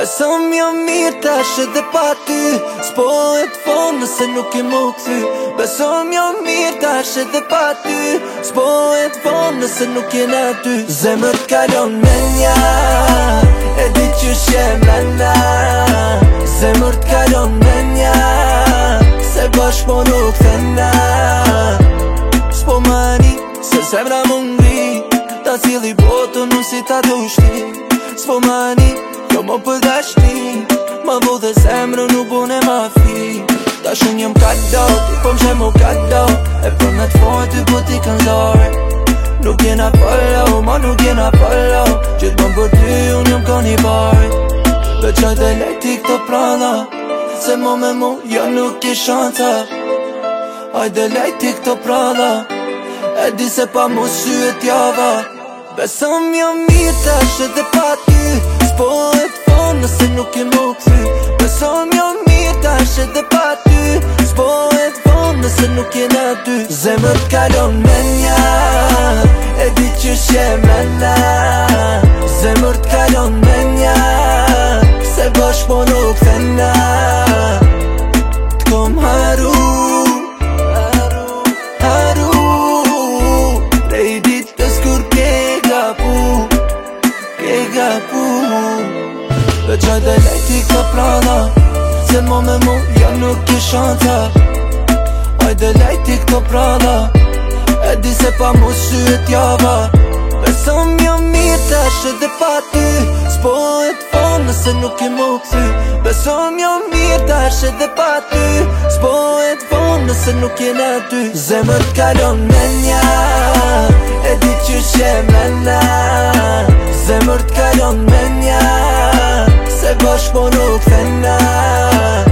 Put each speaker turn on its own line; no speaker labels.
Besom jo mirë tash edhe pa ty, s'po e t'fon nëse nuk i mu kthy. Besom jo mirë tash edhe pa ty, s'po e t'fon nëse nuk jena ty. Zemër t'kalon me nja, e di që shem lana. Zemër t'kalon me nja, se bashk po nuk thena. S'po mani, se zemra më ngri, ta cili botën unë si ta dushti. S'po mani, jo më përdashti, ma vo dhe zemrë nuk bune ma fi. Ta shumë jëm kado, ti po më shemë kado, e për me t'fojnë ty po t'i këndore. Nuk jena follow, ma nuk jena follow, gjithë më për ty unë jëm koni bari. Veqaj dhe lejti këto prana, se mo me mu jo nuk i shanca. Ajde lejti këto prana, e di se pa mu sy e t'java. Besom jo mirë tash edhe pa ty, s'po e t'fon nëse nuk i mu kthy. Besom jo mirë tash edhe pa ty, s'po e t'fon nëse nuk jena ty. Zemër t'kalon me nja, e di që shem lana. Zemër t'kalon me nja, se bashk po nuk thena. T'kom haru, prej ditës kur ke gapu. Veqaj dhe lejti këto prana, se mo me mu ja nuk i shanca. Ajde lejti këto prana, e di se pa mu sy e t'java. Besom jo mirë tash edhe pa ty, s'po e t'fon nëse nuk i mu kthy. Besom jo mirë tash edhe pa ty, s'po e t'fon nëse nuk jena ty. Zemër t'kalon me nja, e di që shem lana. Zemër t'kalon me nja, se bashk po nuk thena.